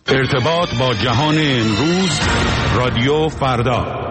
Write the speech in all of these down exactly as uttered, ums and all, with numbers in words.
ارتباط با جهان امروز، رادیو فردا.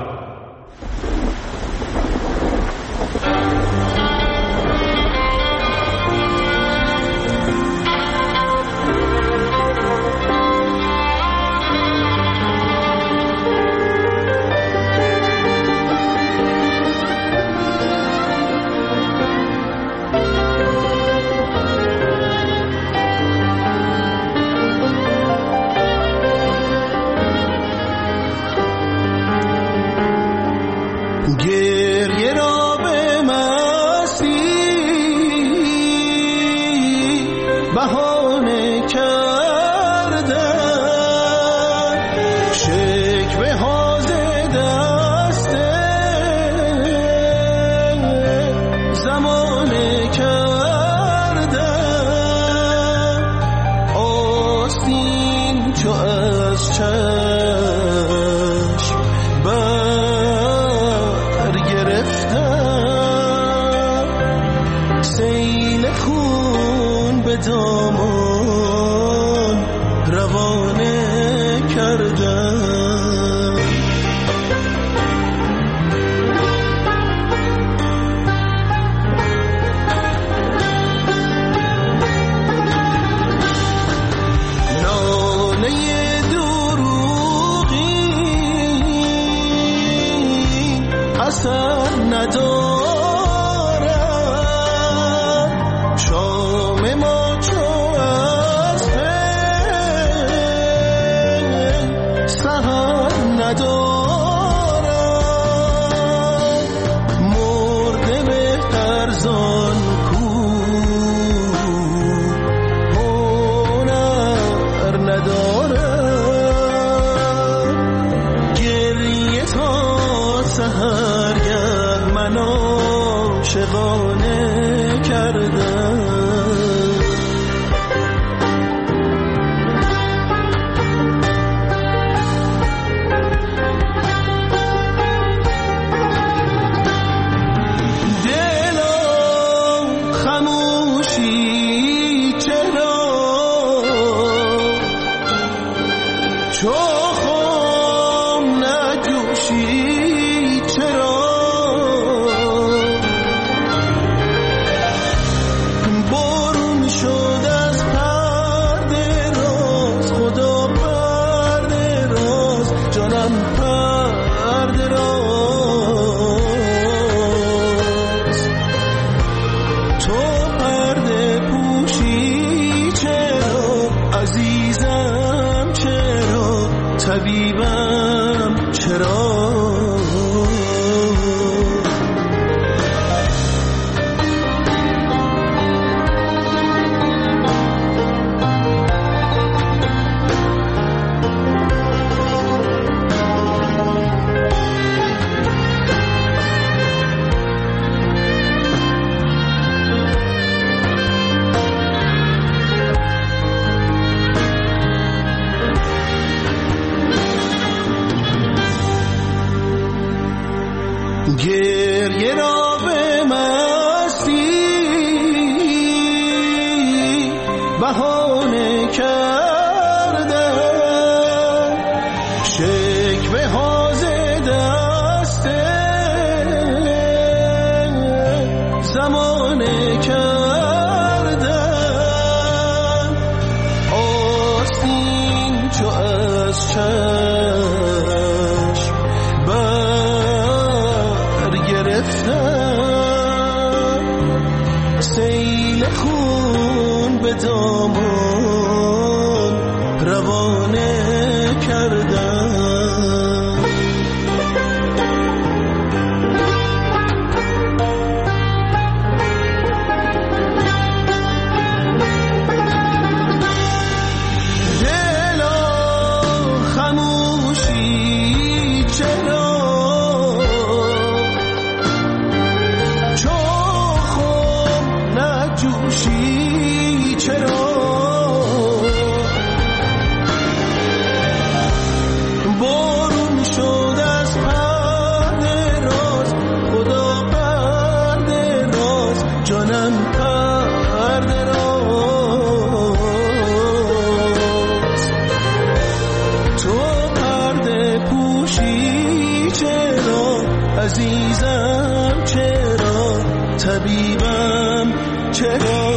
عزیزم چرا طبیبم چرا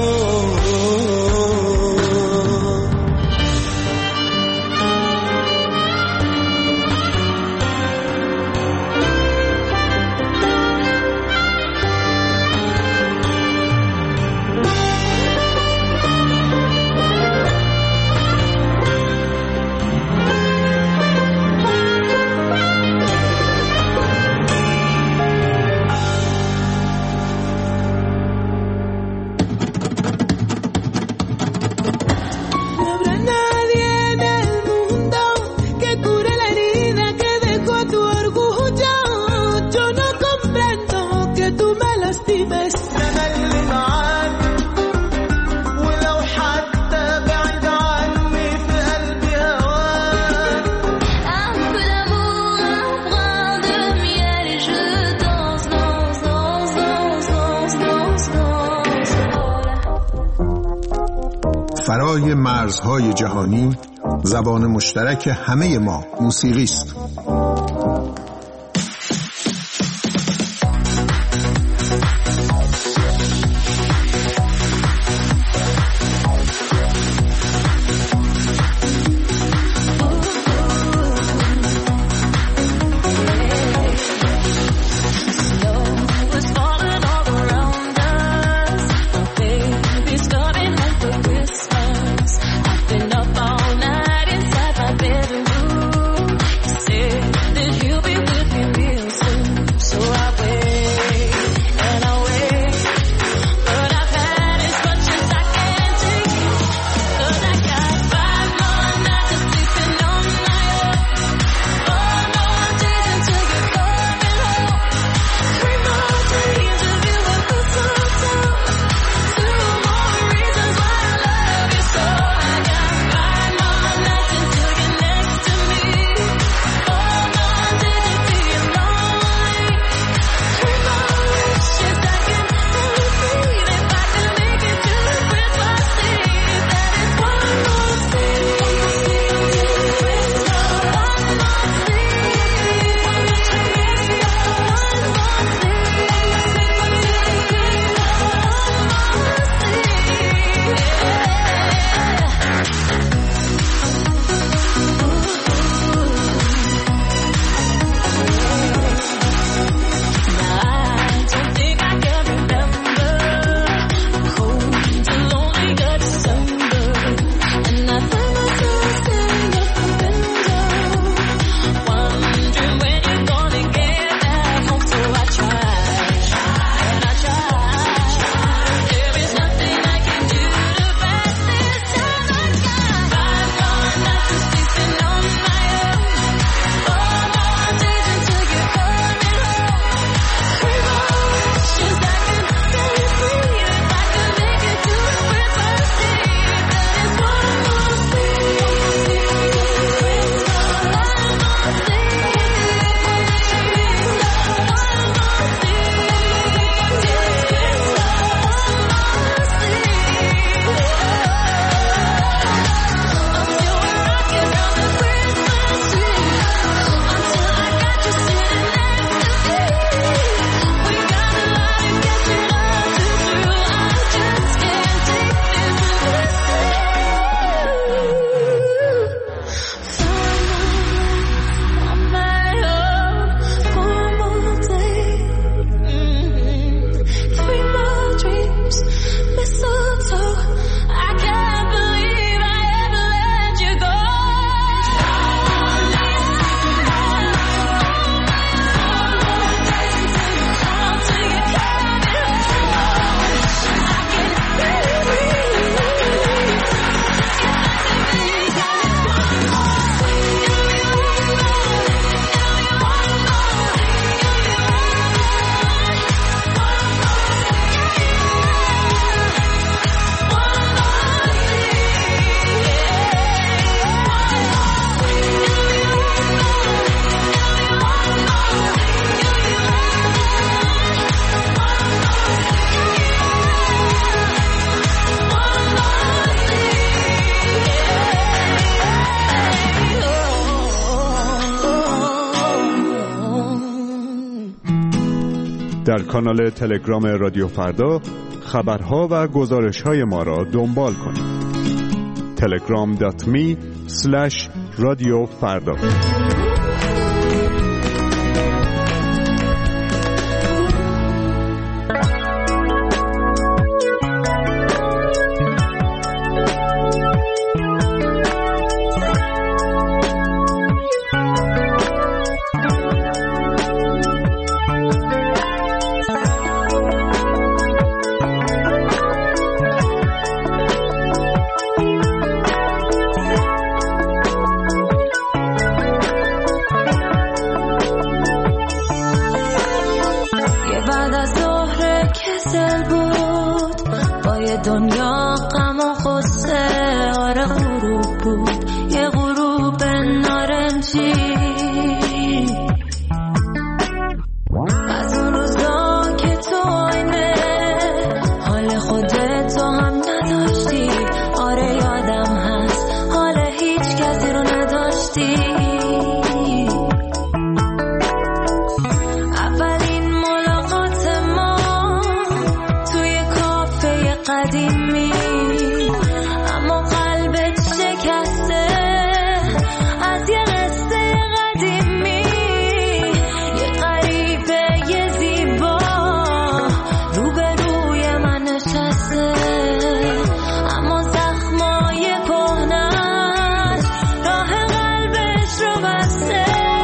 فرای مرزهای جهانی زبان مشترک همه ما موسیقی است. Been up all night inside my bedroom. در کانال تلگرام رادیو فردا خبرها و گزارش‌های ما را دنبال کنید. تلگرام دات می اسلش رادیو فردا. دنیا غم و غصه آره غروب بود، یه غروب نارنجی از اون روزا که تو آینه حال خودت هم نداشتی. آره یادم هست حال هیچ کسی رو نداشتی. اولین ملاقات ما توی کافه قدیمی، اما قلبت شکسته از یه قصه قدیمی. یه غریبه یه زیبا روبروی من نشسته، اما زخمای کهنه‌اش راه قلبش رو بسته.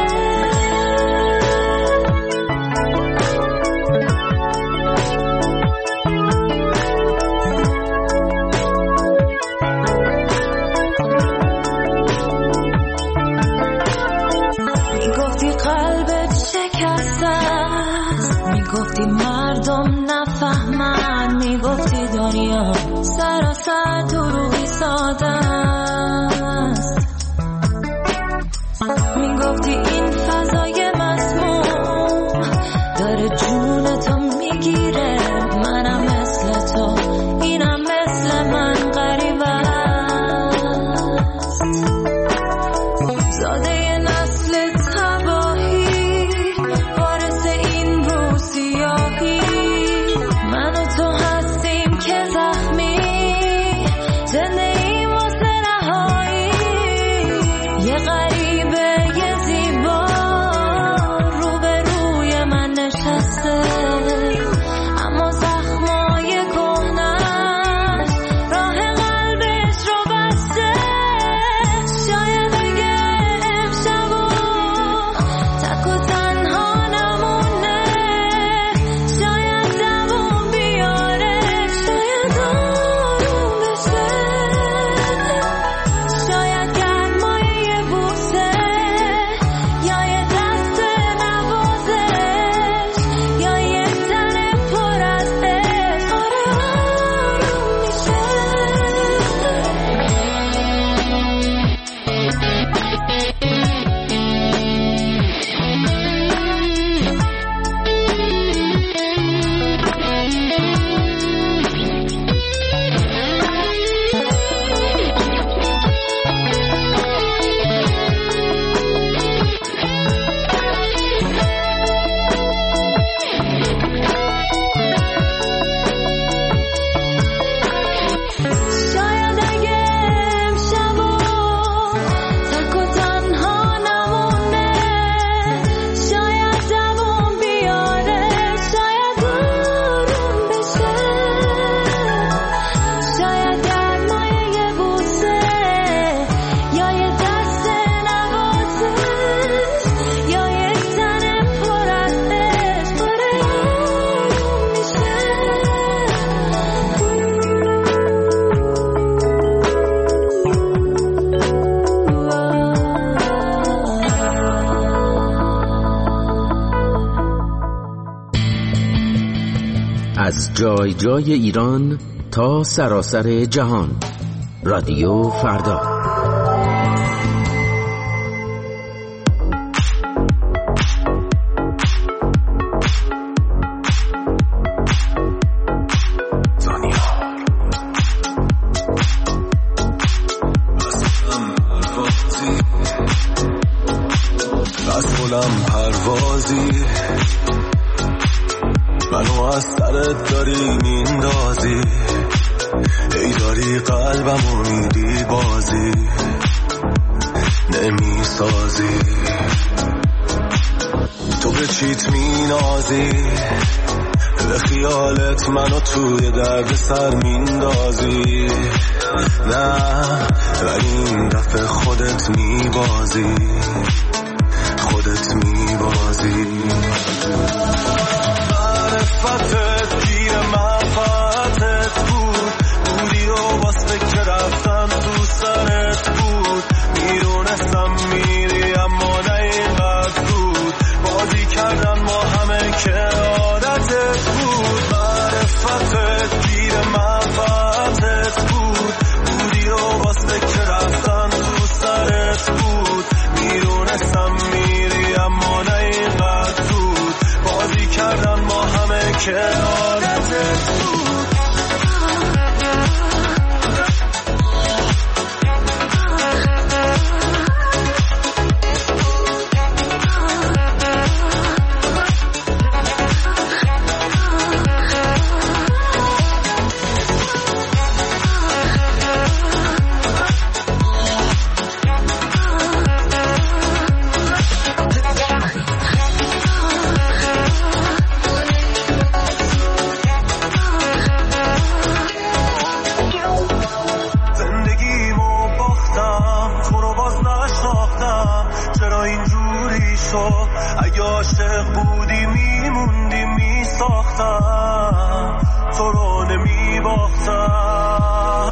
میگفتی قلبت شکسته است، میگفتی مردم نفهمن، میگفتی دنیا سراسر دروغی ساده است. میگفتی این فضای مسموم داره جونتو میگیره، منم مثل تو اینم مثل من غریبه است. زاده نسل تباهی وارث این روسیاهی، من و تو هستیم که زخمی زنده ایم واسه رهایی. یه غریبه یه زیبا روبروی من نشسته، اما زخمای کهنه‌اش راه قلبش رو بسته. شاید اگه امشبو تک و تنها نمونه، شاید دووم بیاره، شاید آروم بشه، شاید گرمای یه بوسه یا یه دست نوازش یا یه تن پر از عشق آره آروم میشه. شاید اگه امشبو تک و تنها نمونه، شاید دووم بیاره، شاید آروم بشه، شاید گرمای یه بوسه یا یه دست نوازش یا یه تن پر از عشق آره آروم میشه. از جای جای ایران تا سراسر جهان، رادیو فردا. از بلند پروازی از سرت داری میندازی، ای داری قلبمو میدی بازی نمیسازی. تو به چیت مینازی، به خیالت منو توی درد سر میندازی. نه ولی این دفعه خودت میبازی، خودت میبازی. معرفتت گیر منفعتت بود، بودی و واسه که رفتن تو سرت بود. میدونستم میری اما نه اینقدر بود، بازی کردن ما همه که عادتت بود. معرفتت گیر منفعتت بود، بودی و واسه که رفتن تو سرت بود. میدونستم میری اما نه اینقدر بود، بازی کردن ما همه که عادتت بود. اگه عاشق بودی میموندی میساختم، تو رو نمیباختم.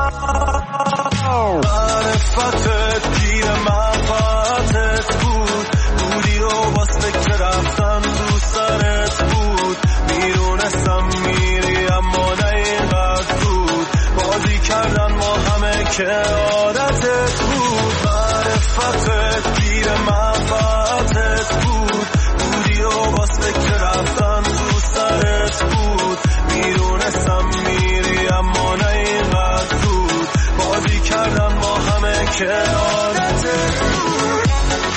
معرفتت گیر منفعتت بود، بودی و واسه که رفتن تو سرت بود. میدونستم میری اما نه اینقدر بود، بازی کردن ما همه که عادتت بود. معرفتت گیر منفعتت بود، بودی و واسه که رفتن تو سرت بود. میدونستم میری اما نه اینقدر بود، بازی کردن ما همه که عادتت بود.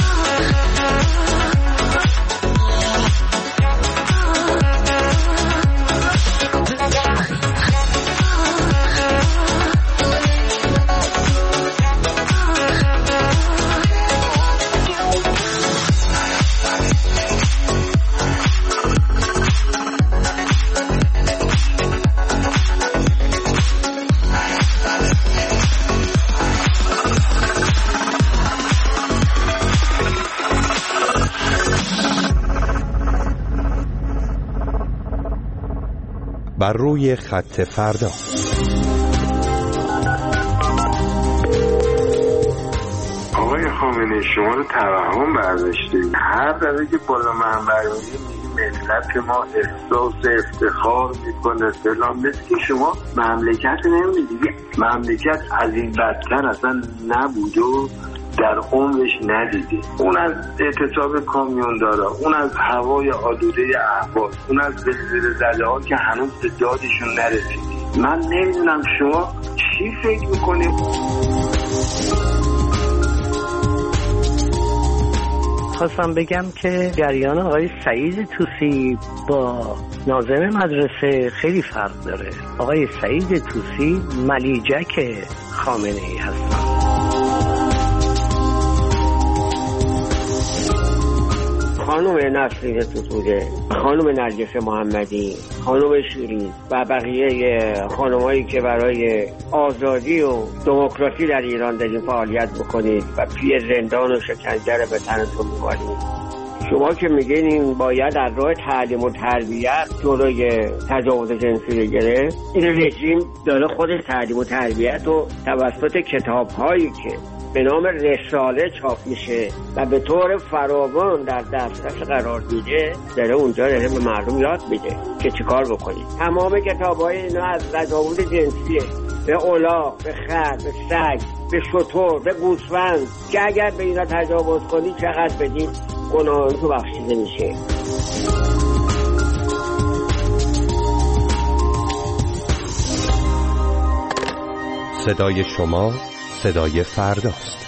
بر روی خط فردا. آقای خامنه‌ای شما رو توهم برداشتید. هر دفعه که بالا منبر میگی ملت ما احساس افتخار میکنه فلان، مثل که شما مملکت نمیدید. مملکت از این بدتر اصلا نبود و در عمرش ندیدی. اون از اعتصاب کامیوندارا، اون از هوای آلوده اهواز، اون از زلزله زده ها که هنوز به دادشون نرسیدی. من نمیدونم شما چی فکر میکنید. خواستم بگم که جریان آقای سعید طوسی با ناظم مدرسه خیلی فرق داره. آقای سعید طوسی ملیجک خامنه‌ای هستن. خانم نسرین ستوده، خانم نرگس محمدی، خانم شیرین و بقیه خانمایی که برای آزادی و دموکراسی در ایران دارین فعالیت بکنید و پی زندان و شکنجه رو به تنتون می‌کنید. شما که میگین این باید در راه تعلیم و تربیت جلوی تجاوز جنسی بگیره، این رژیم داره خودش تعلیم و تربیت رو توسط کتاب‌هایی که به نام رساله چاپ میشه و به طور فراوان در دسترس قرار میده، داره اونجا داره به مردم یاد میده که چیکار بکنید. تمام کتاب‌های اینا از تجاوز جنسیه، به الاغ، به خر، به سگ، به شتر، به گوسفند، که اگر به اینا تجاوز کنی چقدر بدید گناهان تو بخشیده میشه. صدای شما صدای فرداست.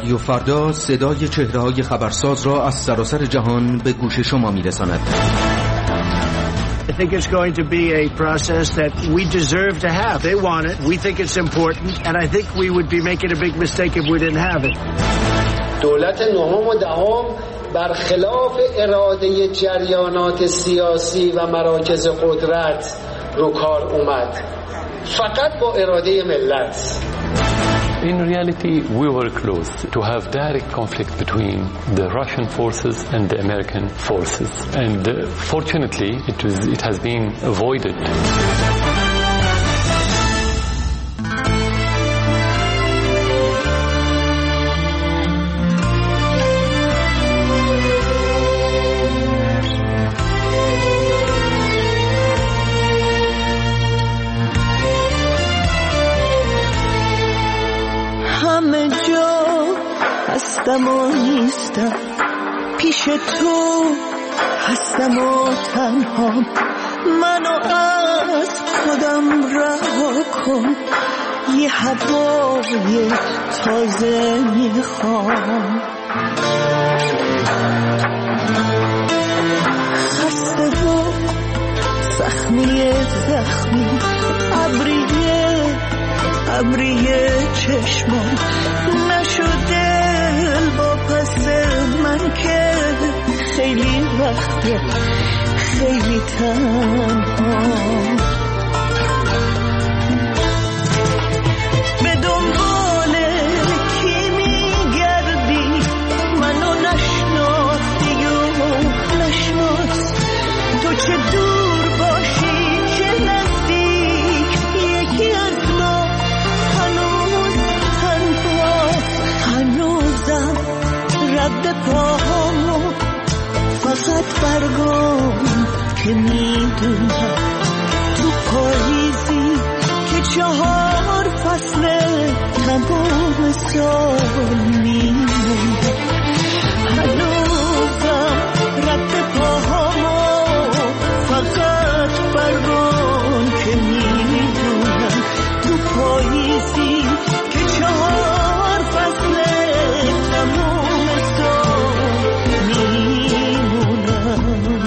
رادیو فردا صدای چهره‌های خبرساز را از سراسر جهان به گوش شما می‌رساند. I think it's going to be a process that we deserve to have. They want it. We think it's important. And I think we would be making a big mistake if we didn't have it. دولت نهم و دهم برخلاف اراده جریانات سیاسی و مراکز قدرت رو کار اومد. فقط با اراده ملت. In reality, we were close to have direct conflict between the Russian forces and the American forces. And uh, fortunately, it was, it has been avoided. هستم و نیستم پیش تو، هستم و تنها، منو از خودم رها کن، یه هوای تازه میخوام. خسته و زخمی زخمی، ابریه ابریه چشمم نشده با پس من که خیلی وقته خیلی تنها. به دنبال کی میگردی؟ منو نشناختی و نشناس، تو چه دور باشی چه نزدیک، یکی از ما هنوز تنهاست. هنوزم رد پاهامو فقط برگام که میدونم تو پاییزی که چهار فصل تمام سال میمونم. هنوزم رد پاهامو فقط برگام که میدونم تو پاییزی که چهار فصل تمام سال میمونم.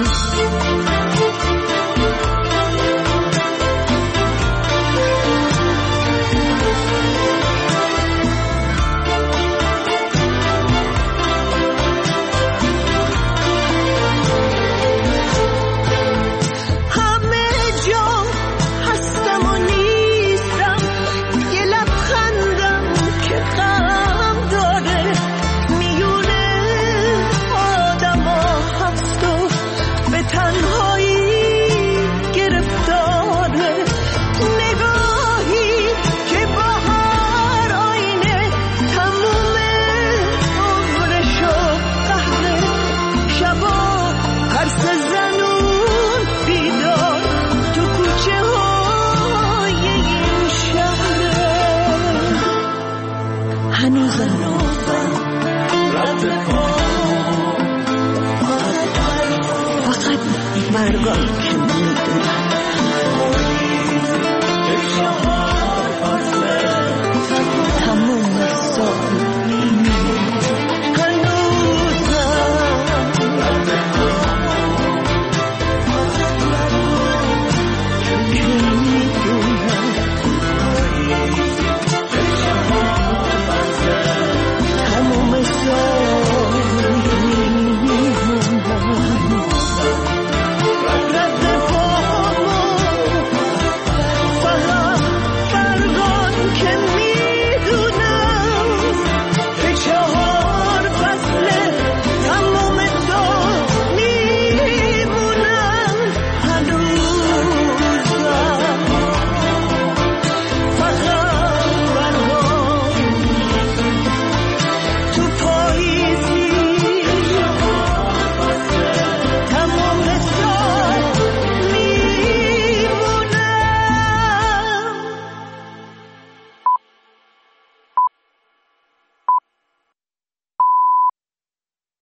فقط برگام که